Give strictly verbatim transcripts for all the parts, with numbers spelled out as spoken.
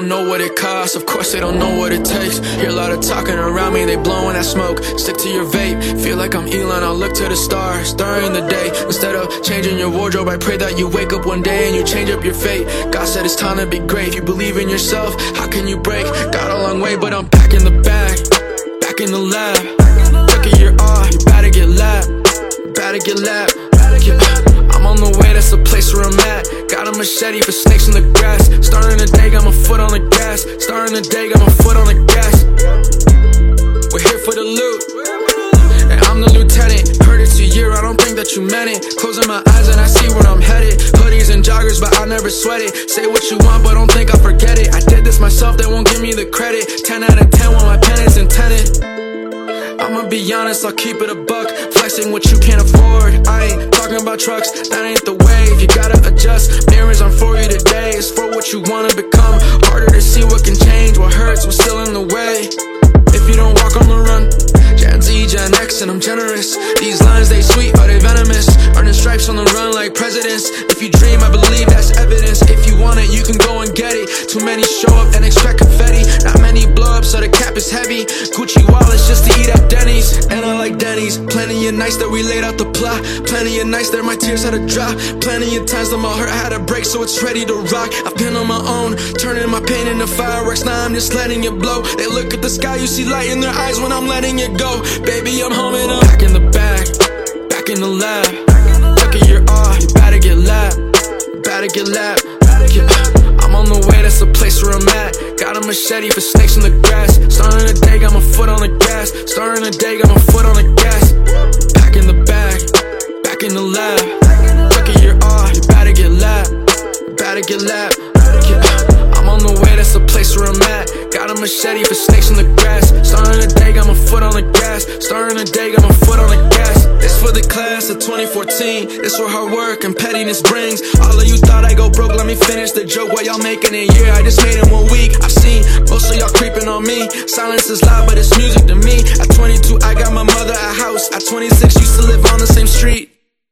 don't know what it costs, of course they don't know what it takes. Hear a lot of talking around me, they blowing that smoke. Stick to your vape, feel like I'm Elon, I'll look to the stars during the day. Instead of changing your wardrobe, I pray that you wake up one day and you change up your fate. God said it's time to be great. If you believe in yourself, how can you break? Got a long way, but I'm back in the bag, back in the lab. Took a year off, you better get lab, you better get lab. Yeah. I'm on the way, that's the place where I'm at. Got a machete for snakes in the grass. Starting the day, got my foot on the gas. Starting the day, got my foot on the gas. We're here for the loot, and I'm the lieutenant. Heard it's a year, I don't think that you meant it. Closing my eyes and I see where I'm headed. Hoodies and joggers, but I'll never sweat it. Say what you want, but don't think I'll forget it. I did this myself, they won't give me the credit. Ten out of ten when my pen is intended. I'ma be honest, I'll keep it a buck. Flexing what you can't afford. I ain't talking about trucks, that ain't the wave. You gotta adjust, mirrors aren't for you today. It's for what you wanna become. Harder to see what can change, what hurts, what's still in the way. If you don't walk on the run, Gen Z, Gen X, and I'm generous. These lines, they sweet, are they venomous? Earning stripes on the run like presidents. If you dream, I believe that's evidence. If you want it, you can go and get it. Too many show up and expect confetti. Not many blow up, so the cap is heavy. Gucci wallets just to eat at Denny's. And I like Denny's. Plenty of nights that we laid out the plot. Plenty of nights that my tears had to drop. Plenty of times that my heart had to break, so it's ready to rock. I've been on my own, turning my pain into fireworks. Now I'm just letting it blow. They look at the sky, you see light in their eyes when I'm letting it go. Baby, I'm home and I'm back in the bag, back in the lab. Took a year off, you better get lab, you better get lab. Yeah. I'm on the way, that's the place where I'm at. Got a machete for snakes in the grass. Starting the day, got my foot on the gas. Starting the day, got my foot on the gas. Back in the bag, back in the lab. Took a year off, you better get lab, you better get lab. Yeah. I'm on the way, that's the place where I'm at. Got a machete for snakes in the grass. Starting the day, got my foot on the gas. Starting the day, got my foot on the gas. This for the class of twenty fourteen. This for hard work and pettiness brings. All of you thought I go broke, let me finish the joke. What y'all making a year, I just made in one week. I've seen most of y'all creeping on me. Silence is loud, but it's music to me. At twenty-two, I got my mother a house. At twenty-six, used to live on the same street.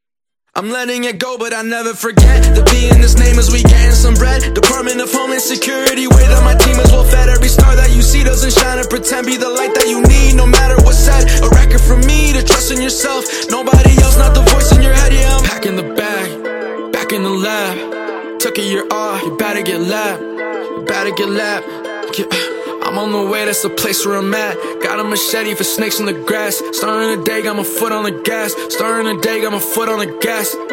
I'm letting it go, but I never forget the B in this name as we getting some bread. Department of Homeland Security, way that my team is well fed. Every star that you see doesn't shine and pretend. Be the light that you need, no matter what's said. A record from me to trust in yourself. Nobody else, not the voice in your head. Yeah, I'm back in the bag, back in the lab. Took a year off, you better get lab, you better get lab. Yeah. I'm on the way, that's the place where I'm at. Got a machete for snakes in the grass. Starting the day, got my foot on the gas. Starting the day, got my foot on the gas.